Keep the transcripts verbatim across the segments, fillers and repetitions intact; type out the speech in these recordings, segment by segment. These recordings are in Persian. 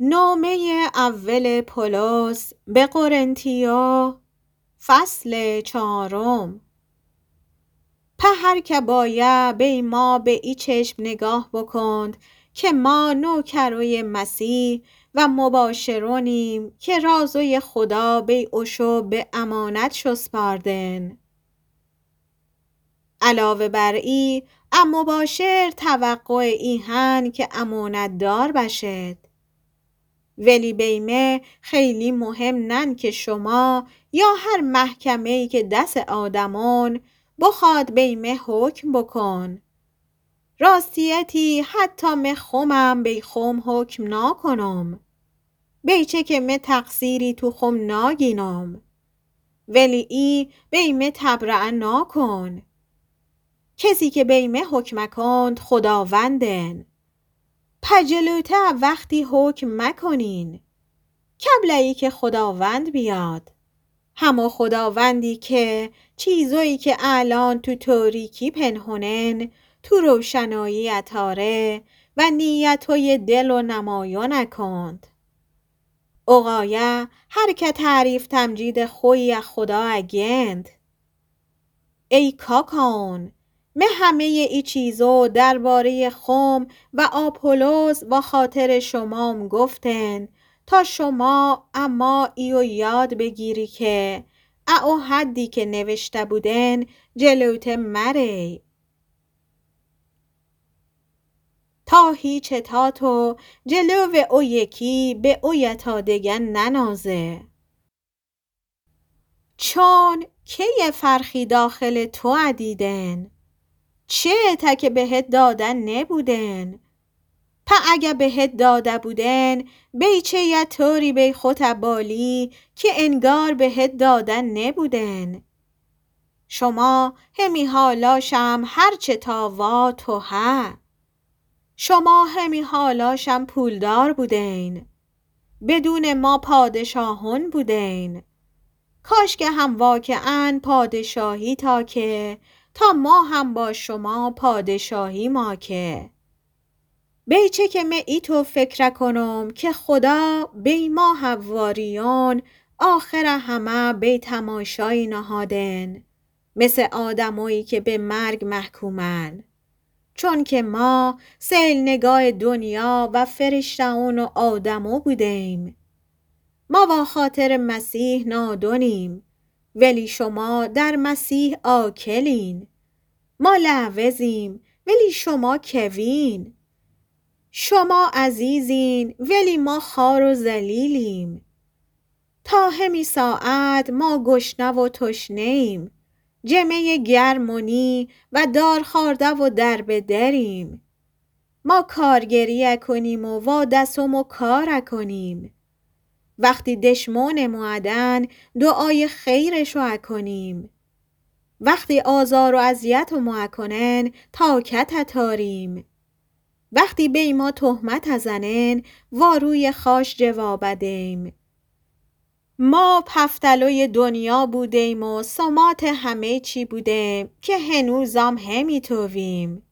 نامه اول پولس به قرنتیا فصل چهارم. په هر که باید بی ما به ای چشم نگاه بکند که ما نوکروی مسیح و مباشرونیم که رازوی خدا بی اشو به امانت شسپاردن. علاوه بر ای ام مباشر توقع ای هن که امانت دار بشد. ولی بیمه خیلی مهم نن که شما یا هر محکمه‌ای که دست آدمون بخواد بیمه حکم بکن. راستیتی حتی می خومم بی خوم حکم ناکنم. بیچه که می تقصیری تو خوم ناگینم. ولی ای بیمه تبرع ناکن. کسی که بیمه حکم کند خداوندن. پجلوته وقتی حکم مکنین قبل ای که خداوند بیاد. همه خداوندی که چیزایی که الان تو تاریکی پنهونن تو روشنایی اتاره و نیتای دل و نمایان نکند. اقایه هر که تعریف تمجید خوی خدا اگند. ای کاکان من همه ای چیزو درباره خم و آپولوس و خاطر شمام گفتن تا شما اما ایو یاد بگیری که او حدی که نوشته بودن جلوت مری تا هیچ تاتو جلو او یکی به او یتا دگن ننازه. چون که یه فرخی داخل تو عدیدن چه تا که بهت دادن نبودن. پا اگه بهت داده بودن بیچه یه طوری بی خطبالی که انگار بهت دادن نبودن. شما همی حالاشم هرچه تاوا تو ها. شما همی حالاشم پولدار بودین. بدون ما پادشاهون بودین. کاش که هم واقعاً پادشاهی تا که تا ما هم با شما پادشاهی ما که. بیچه که می ای تو فکر کنم که خدا بی ما حواریان آخر همه بی تماشای نهادن مثل آدمایی که به مرگ محکومن. چون که ما سیل نگاه دنیا و فرشتهون و آدمو بودیم. ما با خاطر مسیح نادونیم ولی شما در مسیح آکلین. ما لعوزیم ولی شما کوین. شما عزیزین ولی ما خوار و ذلیلیم. تا همی ساعت ما گشنه و تشنه‌ایم. جمه گرمونی و دار خورده و در بدریم. ما کارگریه کنیم و وادسم و کار کنیم. وقتی دشمن معدن دعای خیرشو کنیم. وقتی آزار و اذیت و معکنن طاقت تاریم. وقتی بی ما تهمت زنن واروی خاش جواب دیم. ما پفتلوی دنیا بودیم و سمات همه چی بودیم که هنوزم همی تویم.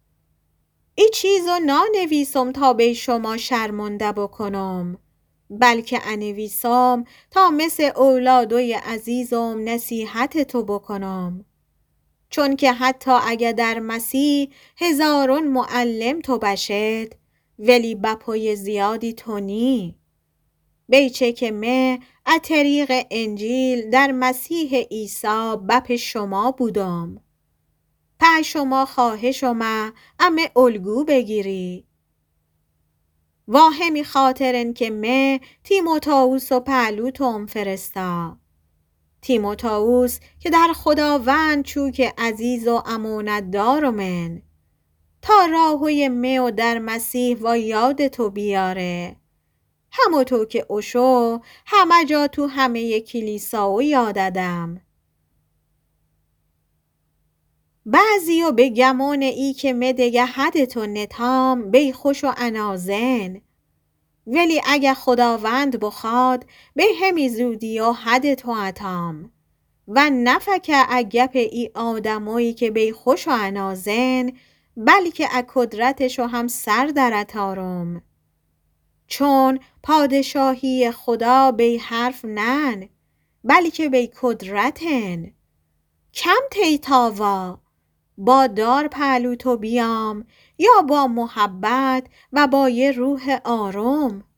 ای چیزو نانویسم تا به شما شرمنده بکنم. بلکه انویسم تا مثل اولادوی عزیزم نصیحت تو بکنم. چون که حتی اگه در مسیح هزارون معلم تو بشد ولی بپای زیادی تو نی. بیچه که من از طریق انجیل در مسیح عیسی بپ شما بودم. په شما خواهشم امه الگو بگیری. واهمی خاطرن که من تیموتائوس و پهلوتم فرستا. تیموتائوس که در خداوند چوک عزیز و امانت دارمن تا راهوی میو در مسیح و یاد تو بیاره. همو تو که اشو همه جا تو همه کلیساو یاددم. بعضیو به گمان ای که مدگه حدتو نتام بی خوش و انازن. ولی اگه خداوند بخواد به همی زودی و حدتو اتام. و نفکه اگپ ای آدمایی که بی خوش و انازن بلکه اکدرتشو هم سر در اتارم. چون پادشاهی خدا بی حرف نن بلکه بی کدرتن. کم تیتاوا با دار پهلو تو بیام یا با محبت و با یه روح آروم.